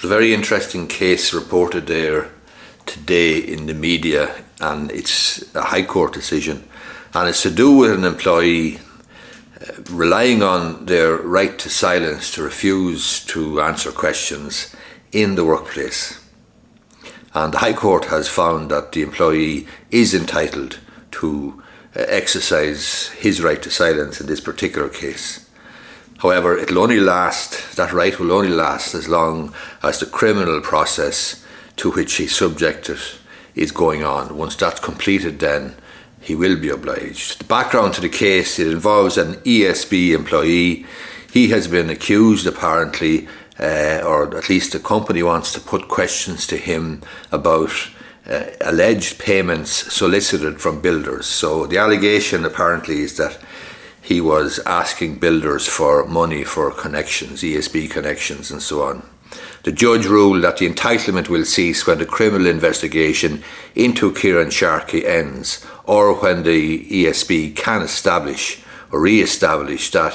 There's a very interesting case reported there today in the media, and it's a High Court decision, and it's to do with an employee relying on their right to silence to refuse to answer questions in the workplace. And the High Court has found that the employee is entitled to exercise his right to silence in this particular case. However, that right will only last as long as the criminal process to which he's subjected is going on. Once that's completed, then he will be obliged. The background to the case, it involves an ESB employee. He has been accused, apparently, or at least the company wants to put questions to him about alleged payments solicited from builders. So the allegation apparently is that he was asking builders for money for connections, ESB connections and so on. The judge ruled that the entitlement will cease when the criminal investigation into Kieran Sharkey ends, or when the ESB can establish or re-establish that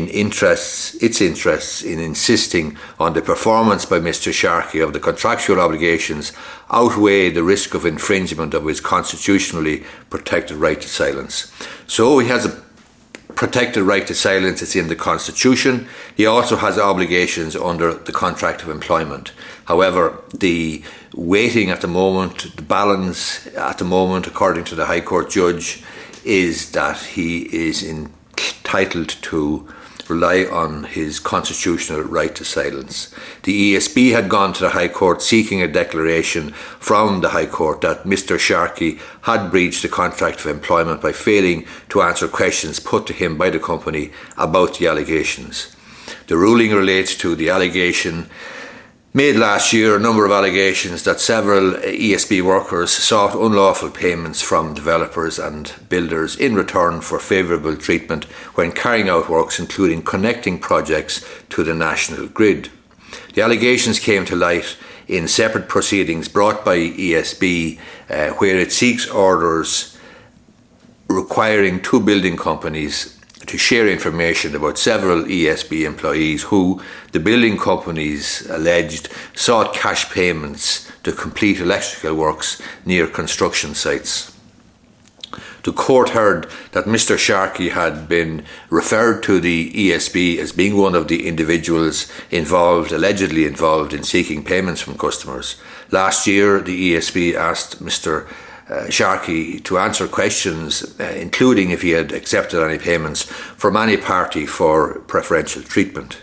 its interests in insisting on the performance by Mr. Sharkey of the contractual obligations outweigh the risk of infringement of his constitutionally protected right to silence. So he has a protected right to silence. It's in the Constitution. He also has obligations under the contract of employment. However, the weighting at the moment, the balance at the moment, according to the High Court judge, is that he is entitled to rely on his constitutional right to silence. The ESB had gone to the High Court seeking a declaration from the High Court that Mr. Sharkey had breached the contract of employment by failing to answer questions put to him by the company about the allegations. The ruling relates to the allegation made last year, a number of allegations that several ESB workers sought unlawful payments from developers and builders in return for favourable treatment when carrying out works including connecting projects to the national grid. The allegations came to light in separate proceedings brought by ESB where it seeks orders requiring two building companies to share information about several ESB employees who, the building companies alleged, sought cash payments to complete electrical works near construction sites. The court heard that Mr. Sharkey had been referred to the ESB as being one of the individuals allegedly involved in seeking payments from customers. Last year, the ESB asked Mr. Sharkey to answer questions, including if he had accepted any payments from any party for preferential treatment.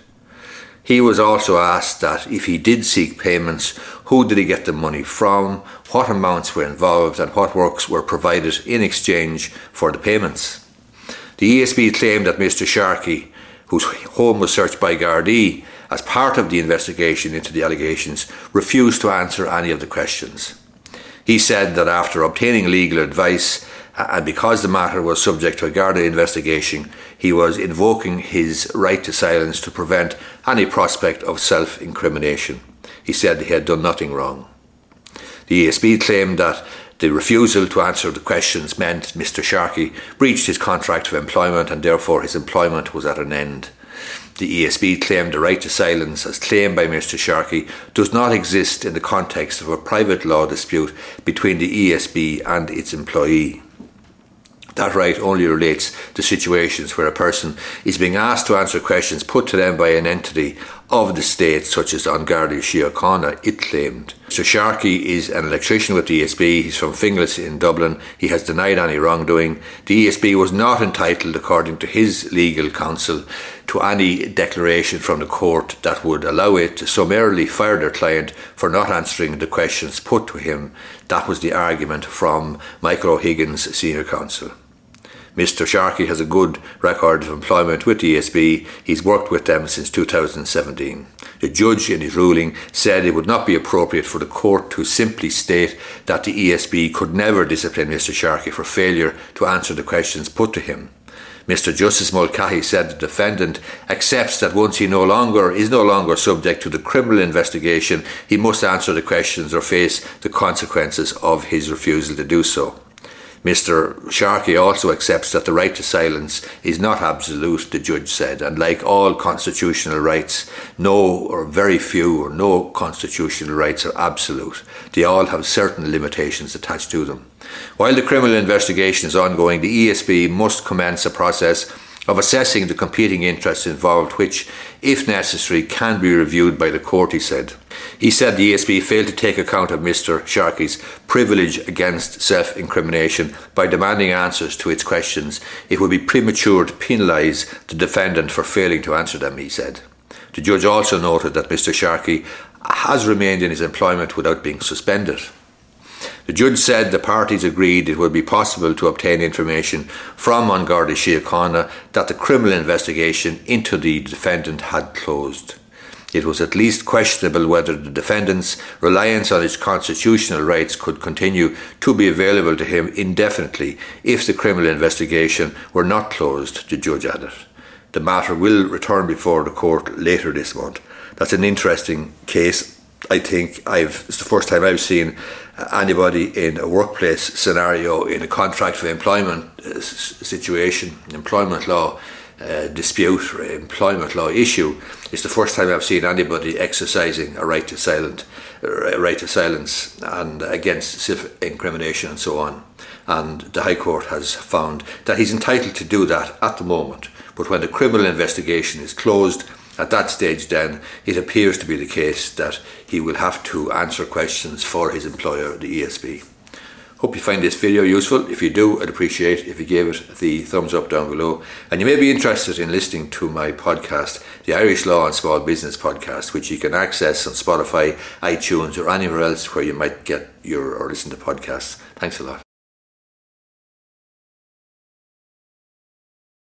He was also asked that if he did seek payments, who did he get the money from, what amounts were involved, and what works were provided in exchange for the payments. The ESB claimed that Mr. Sharkey, whose home was searched by Gardaí as part of the investigation into the allegations, refused to answer any of the questions. He said that after obtaining legal advice, and because the matter was subject to a Garda investigation, he was invoking his right to silence to prevent any prospect of self-incrimination. He said he had done nothing wrong. The ESB claimed that the refusal to answer the questions meant Mr. Sharkey breached his contract of employment and therefore his employment was at an end. The ESB claimed the right to silence, as claimed by Mr. Sharkey, does not exist in the context of a private law dispute between the ESB and its employee. That right only relates to situations where a person is being asked to answer questions put to them by an entity of the state, such as An Garda Síochána, it claimed. Mr. Sharkey is an electrician with the ESB. He's from Finglas in Dublin. He has denied any wrongdoing. The ESB was not entitled, according to his legal counsel, to any declaration from the court that would allow it to summarily fire their client for not answering the questions put to him. That was the argument from Michael O'Higgins, senior counsel. Mr. Sharkey has a good record of employment with the ESB. He's worked with them since 2017. The judge in his ruling said it would not be appropriate for the court to simply state that the ESB could never discipline Mr. Sharkey for failure to answer the questions put to him. Mr. Justice Mulcahy said the defendant accepts that once he is no longer subject to the criminal investigation, he must answer the questions or face the consequences of his refusal to do so. Mr. Sharkey also accepts that the right to silence is not absolute, the judge said, and like all constitutional rights, no or very few or no constitutional rights are absolute. They all have certain limitations attached to them. While the criminal investigation is ongoing, the ESB must commence a process of assessing the competing interests involved, which, if necessary, can be reviewed by the court, he said. He said the ESB failed to take account of Mr. Sharkey's privilege against self-incrimination by demanding answers to its questions. It would be premature to penalise the defendant for failing to answer them, he said. The judge also noted that Mr. Sharkey has remained in his employment without being suspended. The judge said the parties agreed it would be possible to obtain information from An Garda Síochána that the criminal investigation into the defendant had closed. It was at least questionable whether the defendant's reliance on his constitutional rights could continue to be available to him indefinitely if the criminal investigation were not closed, the judge added. The matter will return before the court later this month. That's an interesting case. I think it's the first time I've seen anybody in a workplace scenario, in a contract of employment situation, employment law dispute or employment law issue. It's the first time I've seen anybody exercising a right to silence and against self-incrimination and so on. And the High Court has found that he's entitled to do that at the moment. But when the criminal investigation is closed, at that stage then, it appears to be the case that he will have to answer questions for his employer, the ESB. Hope you find this video useful. If you do, I'd appreciate if you gave it the thumbs up down below. And you may be interested in listening to my podcast, the Irish Law and Small Business Podcast, which you can access on Spotify, iTunes or anywhere else where you might get or listen to podcasts. Thanks a lot.